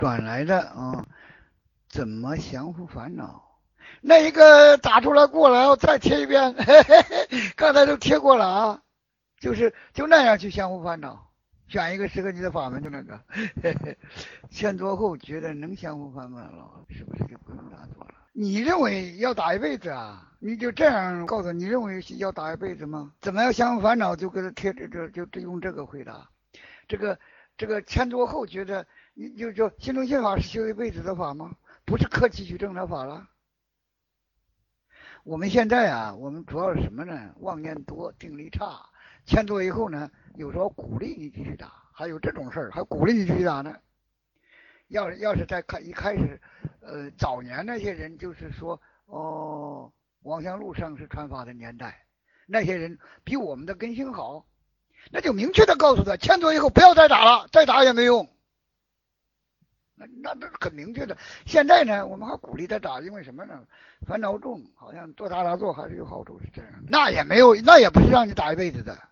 转来的啊，怎么降服烦恼？那一个打出来过来，我再贴一遍，嘿嘿嘿，刚才都贴过了啊，就那样去降服烦恼，选一个适合你的法门，就那个，嘿嘿，前做后觉得能降服烦恼了，是不是就不用打坐了？你认为要打一辈子啊？你就这样告诉你认为要打一辈子吗？怎么样降服烦恼？就给他贴就用这个回答。这个前做后觉得，你就说心中心法是修一辈子的法吗？不是克己取证的法了。我们现在啊，我们主要是什么呢？妄念多，定力差。签做以后呢，有时候鼓励你继续打，还有这种事儿，还鼓励你继续打呢。要是在一开始，早年那些人就是说，哦，王香路上是传法的年代，那些人比我们的根性好，那就明确的告诉他，签做以后不要再打了，再打也没用。那很明确的。现在呢，我们还鼓励他打，因为什么呢？烦恼重，好像多打打坐还是有好处，是这样的。那也没有，那也不是让你打一辈子的。